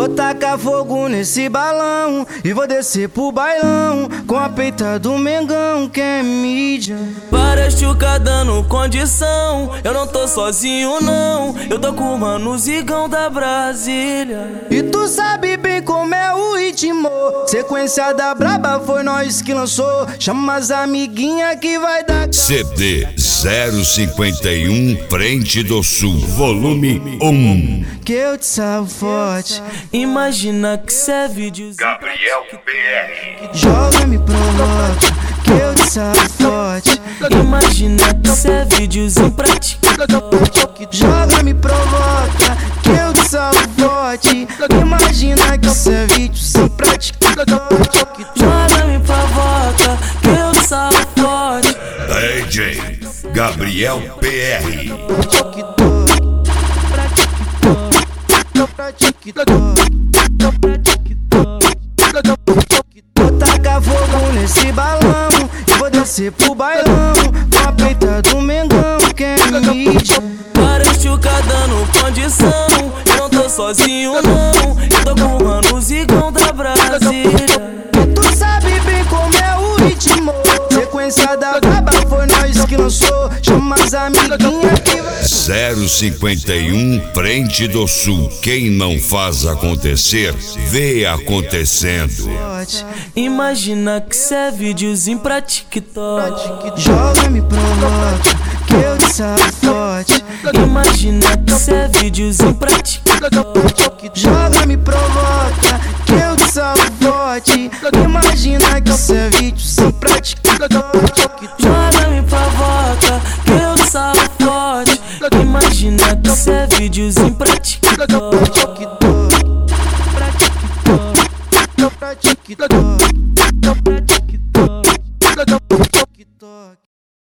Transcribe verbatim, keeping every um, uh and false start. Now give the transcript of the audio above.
Vou tacar fogo nesse balão e vou descer pro bailão com a peita do Mengão, que é mídia. Várias tchuca dando condição, eu não tô sozinho não, eu tô com o mano Zigão da Brasília. E tu sabe bem como é o ritmo, sequência da braba foi nós que lançou. Chama as amiguinha que vai dar. C D zero cinquenta e um Frente do Sul, volume um. Que eu te salvo forte. Imagina que cê é vídeos Gabriel P R. Joga, me provoca, que eu te salvo forte. Imagina que cê é videozinho pra TikTok. Joga, me provoca, que eu te salvo forte. Imagina que cê é videozinho pra TikTok. Joga, me provoca, que eu te salvo forte. D J Gabriel P R. Vou tacar fogo nesse balão e vou descer pro bailão com a peita do Mengão, que é mídia. Várias tchuca dando condição, eu não tô sozinho não, eu tô com o mano Zigão da Brasília. Tu sabe bem como é o ritmo, sequência da braba foi nós que lançou. Chama as amiguinha que vai. zero cinquenta e um Frente do Sul. Quem não faz acontecer, vê acontecendo. Imagina que cê é videozinho pra TikTok. Joga, me provoca, que eu te salvo forte. Imagina que cê é videozinho pra TikTok. Joga, me provoca, que eu te salvo forte. Imagina que cê é videozinho pra TikTok. Joga, me provoca, que eu te salvo forte. Imagina que cê é videozinho pra TikTok. Pra TikTok.